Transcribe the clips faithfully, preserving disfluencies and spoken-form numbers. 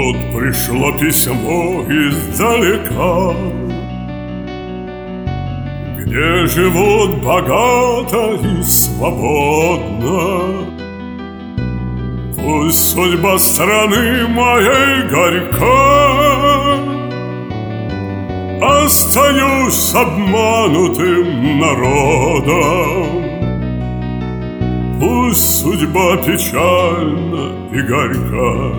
Вот пришло письмо издалека, где живут богато и свободно. Пусть судьба страны моей горька, остаюсь обманутым народом. Пусть судьба печальна и горька,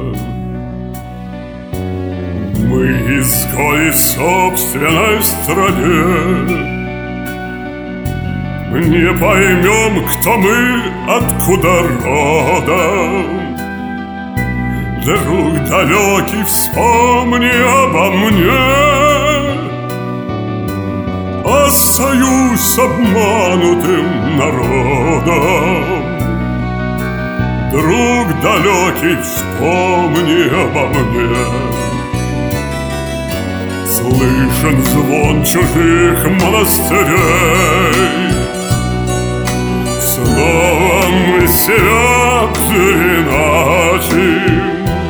мы изгои в собственной стране. Не поймем, кто мы, откуда родом. Друг далекий, вспомни обо мне. Остаюсь обманутым народом. Друг далекий, вспомни обо мне. Слышен звон чужих монастырей, снова мы себя переначим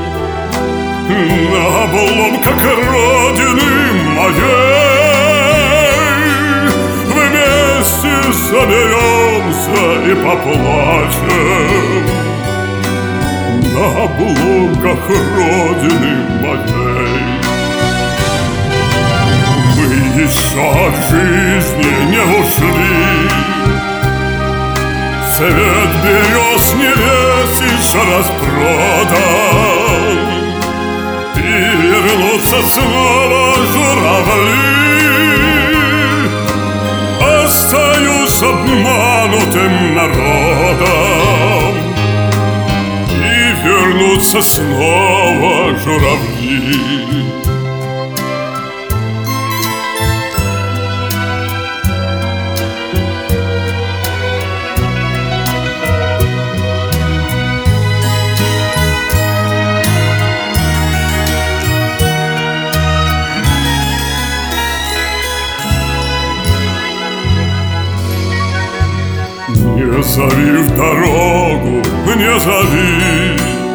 на обломках родины моей. Вместе соберемся и поплачем на обломках родины моей. Мы еще от жизни не ушли, цвет берез небес еще распродан, и вернутся снова журавли. Остаюсь обманутым народом, и вернутся снова журавли. Не зови в дорогу, не зови.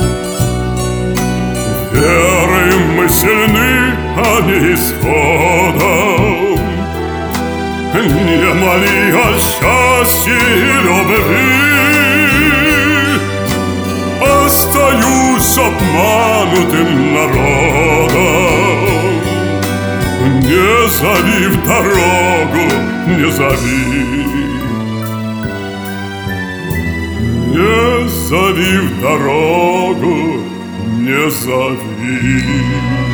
Верой мы сильны, а не исходом. Не моли о счастье и любви. Остаюсь обманутым народом. Не зови в дорогу, не зови. Не зови в дорогу, не зови.